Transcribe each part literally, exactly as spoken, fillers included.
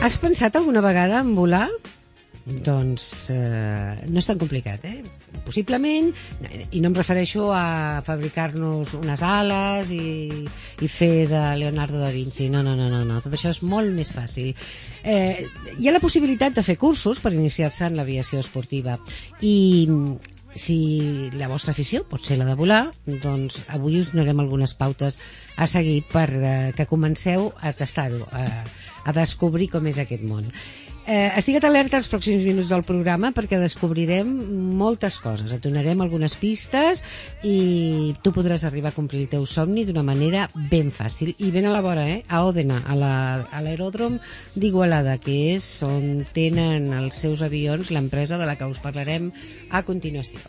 Has pensat alguna vegada en volar? Doncs eh, no és tan complicat, eh? Possiblement, i no em refereixo a fabricar-nos unes ales i, i fer de Leonardo da Vinci, no, no, no, no, no. Tot això és molt més fàcil. Eh, hi ha la possibilitat de fer cursos per iniciar-se en l'aviació esportiva i si la vostra afició pot ser la de volar, doncs avui us donarem algunes pautes a seguir per eh, que comenceu a tastar-ho, a, a descobrir com és aquest món. Eh, estigua't alerta els pròxims minuts del programa perquè descobrirem moltes coses, et donarem algunes pistes i tu podràs arribar a complir el teu somni d'una manera ben fàcil i ben a la vora, eh? A Òdena, a l'aeròdrom d'Igualada, que és on tenen els seus avions l'empresa de la que us parlarem a continuació.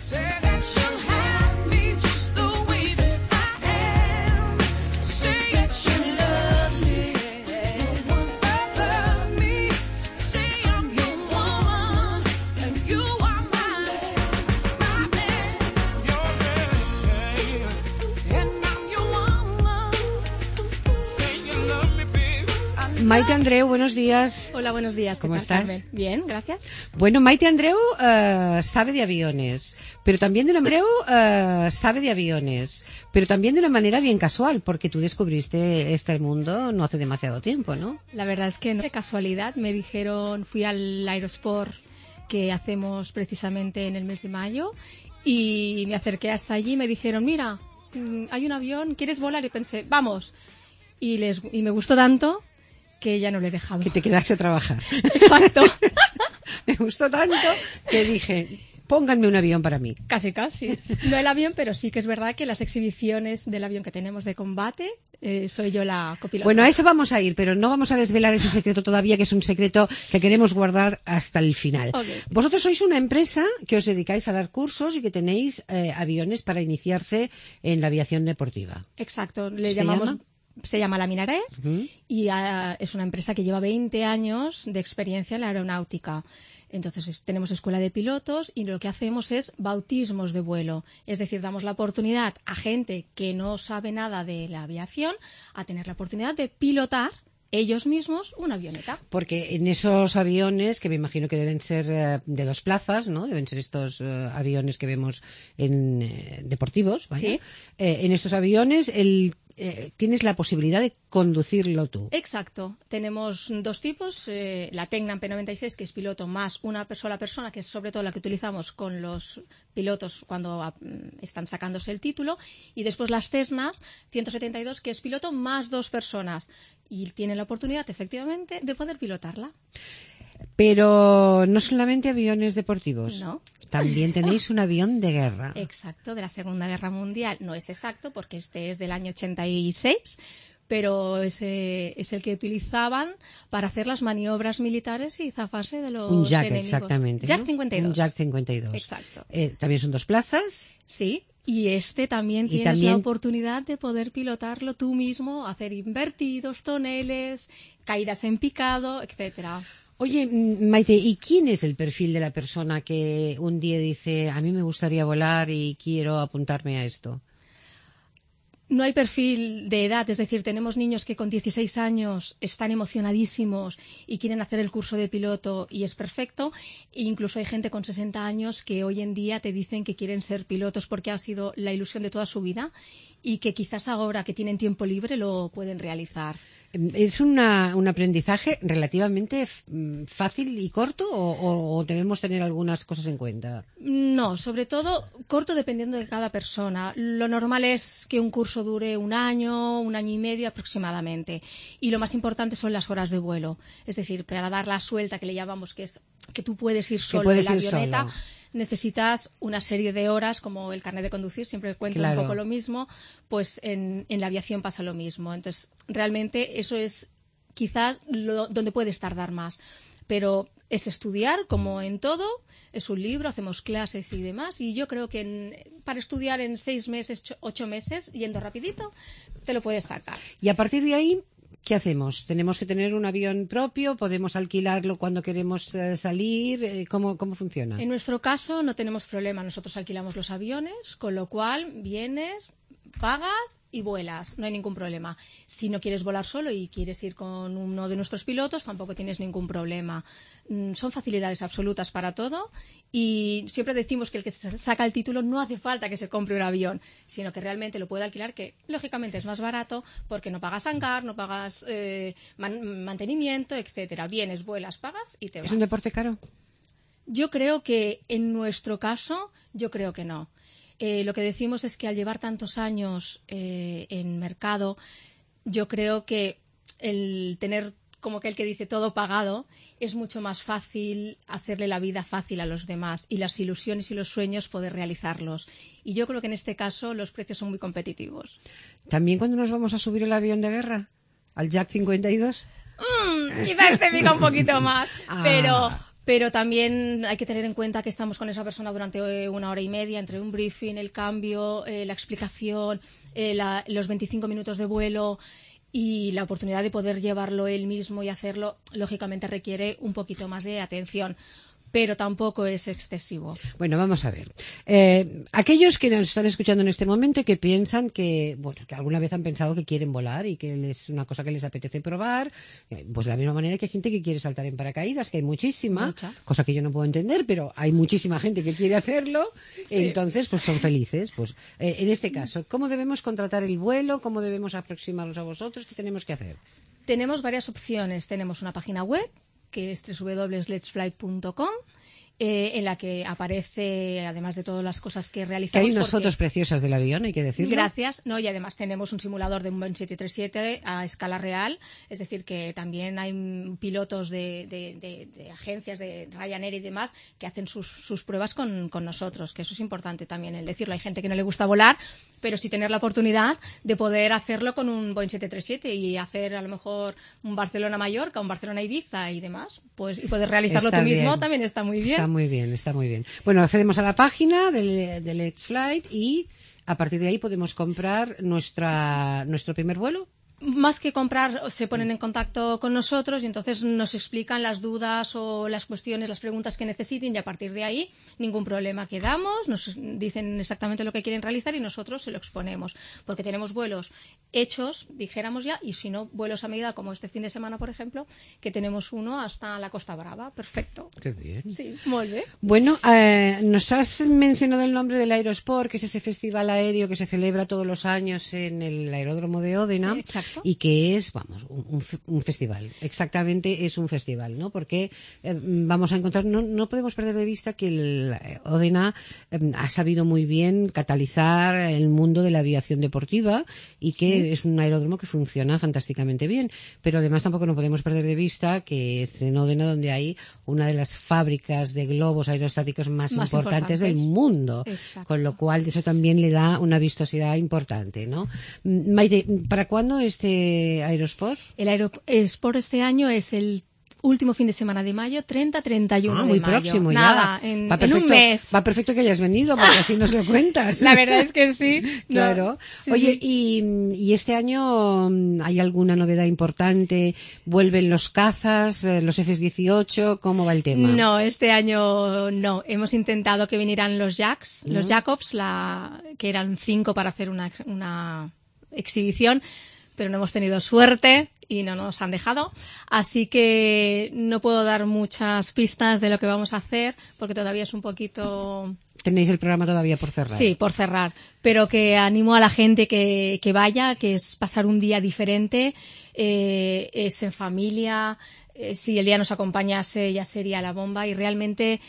Maite Andreu, buenos días. Hola, buenos días. ¿Cómo ¿Qué tal, estás? Carmen? Bien, gracias. Bueno, Maite Andreu uh, sabe de aviones, pero también de una Andreu uh, sabe de aviones, pero también de una manera bien casual, porque tú descubriste este mundo no hace demasiado tiempo, ¿no? La verdad es que no de casualidad me dijeron, fui al Aerosport que hacemos precisamente en el mes de mayo y me acerqué hasta allí y me dijeron, mira, hay un avión, ¿quieres volar? Y pensé, vamos. Y, les, y me gustó tanto que ya no lo he dejado. Que te quedaste a trabajar. Exacto. Me gustó tanto que dije, pónganme un avión para mí. Casi, casi. No el avión, pero sí que es verdad que las exhibiciones del avión que tenemos de combate, eh, soy yo la copilota. Bueno, a eso vamos a ir, pero no vamos a desvelar ese secreto todavía, que es un secreto que queremos guardar hasta el final. Okay. Vosotros sois una empresa que os dedicáis a dar cursos y que tenéis eh, aviones para iniciarse en la aviación deportiva. Exacto. Le llamamos... llama? Se llama Laminares uh-huh. y uh, es una empresa que lleva veinte años de experiencia en la aeronáutica. Entonces es, tenemos escuela de pilotos y lo que hacemos es bautismos de vuelo. Es decir, damos la oportunidad a gente que no sabe nada de la aviación a tener la oportunidad de pilotar ellos mismos una avioneta. Porque en esos aviones, que me imagino que deben ser eh, de dos plazas, ¿no? Deben ser estos eh, aviones que vemos en eh, deportivos, ¿vale? Sí. Eh, en estos aviones el Eh, tienes la posibilidad de conducirlo tú. Exacto. Tenemos dos tipos. Eh, la Tecnam P noventa y seis, que es piloto, más una sola persona, que es sobre todo la que utilizamos con los pilotos cuando a, están sacándose el título. Y después las Cessnas ciento setenta y dos, que es piloto más dos personas. Y tienen la oportunidad, efectivamente, de poder pilotarla. Pero no solamente aviones deportivos. No. También tenéis un avión de guerra. Exacto, de la Segunda Guerra Mundial. No es exacto porque este es del año ochenta y seis, pero ese es el que utilizaban para hacer las maniobras militares y zafarse de los un Jack, enemigos. Exactamente. Jack ¿no? cincuenta y dos. Un Jack cincuenta y dos. Exacto. Eh, ¿También son dos plazas? Sí. Y este también y tienes también... la oportunidad de poder pilotarlo tú mismo, hacer invertidos, toneles, caídas en picado, etcétera. Oye, Maite, ¿y quién es el perfil de la persona que un día dice, a mí me gustaría volar y quiero apuntarme a esto? No hay perfil de edad, es decir, tenemos niños que con dieciséis años están emocionadísimos y quieren hacer el curso de piloto y es perfecto. E incluso hay gente con sesenta años que hoy en día te dicen que quieren ser pilotos porque ha sido la ilusión de toda su vida y que quizás ahora que tienen tiempo libre lo pueden realizar. ¿Es una, un aprendizaje relativamente fácil y corto o, o debemos tener algunas cosas en cuenta? No, sobre todo corto dependiendo de cada persona. Lo normal es que un curso dure un año, un año y medio aproximadamente. Y lo más importante son las horas de vuelo. Es decir, para dar la suelta que le llamamos, que es que tú puedes ir solo puedes en la ir avioneta, solo. Necesitas una serie de horas, como el carnet de conducir, siempre cuento Claro. un poco lo mismo, pues en, en la aviación pasa lo mismo. Entonces, realmente eso es quizás lo, donde puedes tardar más. Pero es estudiar, como en todo, es un libro, hacemos clases y demás, y yo creo que en, para estudiar en seis meses, ocho meses, yendo rapidito, te lo puedes sacar. Y a partir de ahí, ¿qué hacemos? ¿Tenemos que tener un avión propio? ¿Podemos alquilarlo cuando queremos eh, salir? ¿Cómo, ¿Cómo funciona? En nuestro caso no tenemos problema. Nosotros alquilamos los aviones, con lo cual vienes, pagas y vuelas, no hay ningún problema. Si no quieres volar solo y quieres ir con uno de nuestros pilotos, tampoco tienes ningún problema. Son facilidades absolutas para todo y siempre decimos que el que saca el título no hace falta que se compre un avión, sino que realmente lo puede alquilar, que lógicamente es más barato porque no pagas hangar, no pagas eh, man- mantenimiento, etcétera. Vienes, vuelas, pagas y te vas. ¿Es un deporte caro? Yo creo que en nuestro caso, yo creo que no. Eh, lo que decimos es que al llevar tantos años eh, en mercado, yo creo que el tener, como aquel que dice, todo pagado, es mucho más fácil hacerle la vida fácil a los demás y las ilusiones y los sueños poder realizarlos. Y yo creo que en este caso los precios son muy competitivos. ¿También cuando nos vamos a subir el avión de guerra? ¿Al Jack cincuenta y dos? Mm, quizás te pica un poquito más, Ah. pero... Pero también hay que tener en cuenta que estamos con esa persona durante una hora y media, entre un briefing, el cambio, eh, la explicación, eh, la, los veinticinco minutos de vuelo y la oportunidad de poder llevarlo él mismo y hacerlo, lógicamente requiere un poquito más de atención. Pero tampoco es excesivo. Bueno, vamos a ver. Eh, aquellos que nos están escuchando en este momento y que piensan que, bueno, que alguna vez han pensado que quieren volar y que es una cosa que les apetece probar, eh, pues de la misma manera que hay gente que quiere saltar en paracaídas, que hay muchísima, Mucha. cosa que yo no puedo entender, pero hay muchísima gente que quiere hacerlo, Sí. entonces pues son felices. Pues eh, en este caso, ¿cómo debemos contratar el vuelo? ¿Cómo debemos aproximarnos a vosotros? ¿Qué tenemos que hacer? Tenemos varias opciones. Tenemos una página web, que es doble u doble u doble u punto lets fly punto com, eh, en la que aparece, además de todas las cosas que Que realizamos... hay unas porque- fotos preciosas del avión, hay que decirlo. Gracias. No, y además tenemos un simulador de un Boeing siete treinta y siete a escala real, es decir, que también hay mm, pilotos de, de, de, de agencias de Ryanair y demás que hacen sus, sus pruebas con, con nosotros, que eso es importante también el decirlo. Hay gente que no le gusta volar, pero sí tener la oportunidad de poder hacerlo con un Boeing siete treinta y siete y hacer a lo mejor un Barcelona-Mallorca, un Barcelona-Ibiza y demás, pues y poder realizarlo Está tú mismo bien. también está muy bien. Está muy bien, está muy bien. Bueno, accedemos a la página de, de Let's Flight y a partir de ahí podemos comprar nuestra nuestro primer vuelo. Más que comprar, se ponen en contacto con nosotros y entonces nos explican las dudas o las cuestiones, las preguntas que necesiten y a partir de ahí ningún problema quedamos, nos dicen exactamente lo que quieren realizar y nosotros se lo exponemos, porque tenemos vuelos hechos, dijéramos ya, y si no, vuelos a medida como este fin de semana, por ejemplo, que tenemos uno hasta la Costa Brava. Perfecto. Qué bien. Sí, muy bien. Bueno, eh, nos has mencionado el nombre del Aerosport, que es ese festival aéreo que se celebra todos los años en el aeródromo de Ódena. Exacto. Y que es, vamos, un, un, un festival. Exactamente es un festival, ¿no? Porque eh, vamos a encontrar, no, no podemos perder de vista que el Ódena eh, ha sabido muy bien catalizar el mundo de la aviación deportiva y que sí. Es un aeródromo que funciona fantásticamente bien. Pero además tampoco no podemos perder de vista que es en Ódena donde hay una de las fábricas de globos aerostáticos más, más importantes, importantes del mundo. Exacto. Con lo cual eso también le da una vistosidad importante, ¿no? Maite, ¿para cuándo este Aerosport? El Aerosport este año es el último fin de semana de mayo, treinta a treinta y uno ah, muy de mayo. próximo Nada, ya. en, va perfecto, en un mes. Va perfecto que hayas venido, porque así nos lo cuentas. La verdad es que sí. No. Claro. Sí, Oye, sí. Y, y este año hay alguna novedad importante? ¿Vuelven los cazas, los F dieciocho? ¿Cómo va el tema? No, este año no. Hemos intentado que vinieran los Jacks, ¿Mm? los Jacobs, la, que eran cinco para hacer una, una exhibición, pero no hemos tenido suerte y no nos han dejado. Así que no puedo dar muchas pistas de lo que vamos a hacer porque todavía es un poquito... Tenéis el programa todavía por cerrar. Sí, por cerrar. Pero que animo a la gente que, que vaya, que es pasar un día diferente, eh, es en familia, eh, si el día nos acompañase ya sería la bomba y realmente...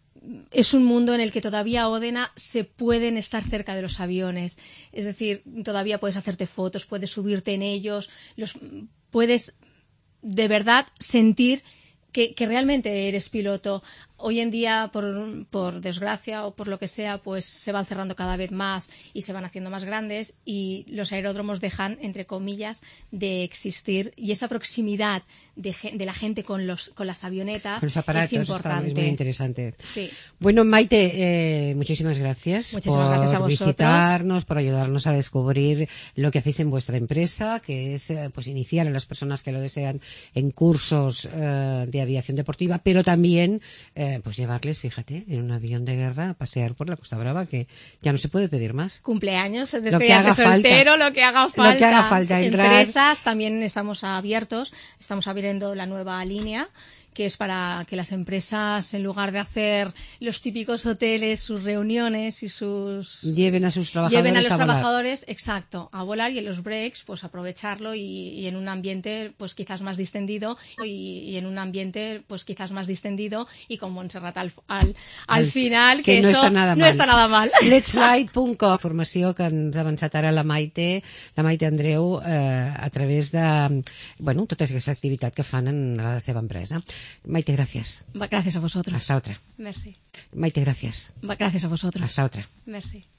es un mundo en el que todavía Ódena se pueden estar cerca de los aviones. Es decir, todavía puedes hacerte fotos, puedes subirte en ellos, los puedes de verdad sentir que, que realmente eres piloto. Hoy en día, por, por desgracia o por lo que sea, pues se van cerrando cada vez más y se van haciendo más grandes y los aeródromos dejan, entre comillas, de existir. Y esa proximidad de, de la gente con, los, con las avionetas con los aparatos, es importante. Es muy interesante. Sí. Bueno, Maite, eh, muchísimas gracias Muchísimas por gracias a vosotros. visitarnos, por ayudarnos a descubrir lo que hacéis en vuestra empresa, que es eh, pues iniciar a las personas que lo desean en cursos eh, de aviación deportiva, pero también eh, eh, pues llevarles, fíjate, en un avión de guerra a pasear por la Costa Brava, que ya no se puede pedir más. Cumpleaños, Lo que despedidas haga de soltero, falta. lo que haga falta. Lo que haga falta, entrar. Empresas, también estamos abiertos, estamos abriendo la nueva línea, que es para que las empresas, en lugar de hacer los típicos hoteles, sus reuniones y sus... Lleven a sus trabajadores Lleven a los a volar. trabajadores, exacto, a volar, y en los breaks, pues aprovecharlo y, y en un ambiente, pues quizás más distendido y, y en un ambiente, pues quizás más distendido y con Montserrat al, al, al, Al- final, que, que no eso està nada no mal. està nada mal. Let's Fly punt com, informació que ens ha avançat ara la Maite, la Maite Andreu, eh, a través de, bueno, tota aquesta activitat que fan en la seva empresa. Maite, gracias. Gracias a vosotros. Hasta otra. Merci. Maite, gracias. Gracias a vosotros. Hasta otra. Merci.